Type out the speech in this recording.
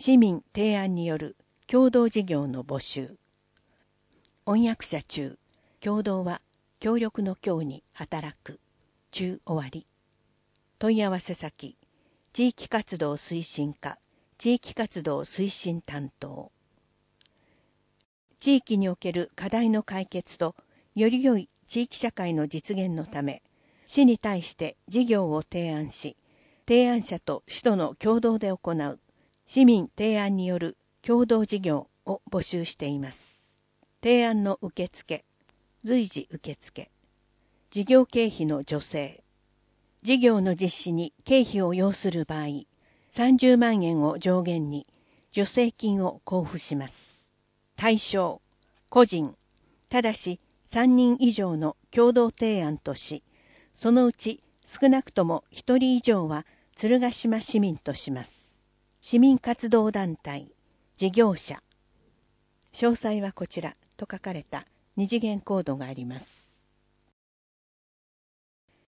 市民提案による共同事業の募集。音訳者中、共同は協力の協に働く。中終わり。問い合わせ先、地域活動推進課、地域活動推進担当。地域における課題の解決と、より良い地域社会の実現のため、市に対して事業を提案し、提案者と市との共同で行う市民提案による共同事業を募集しています。提案の受付、随時受付、事業経費の助成、事業の実施に経費を要する場合、30万円を上限に助成金を交付します。対象、個人、ただし3人以上の共同提案とし、そのうち少なくとも1人以上は鶴ヶ島市民とします。市民活動団体、事業者。詳細はこちらと書かれた二次元コードがあります。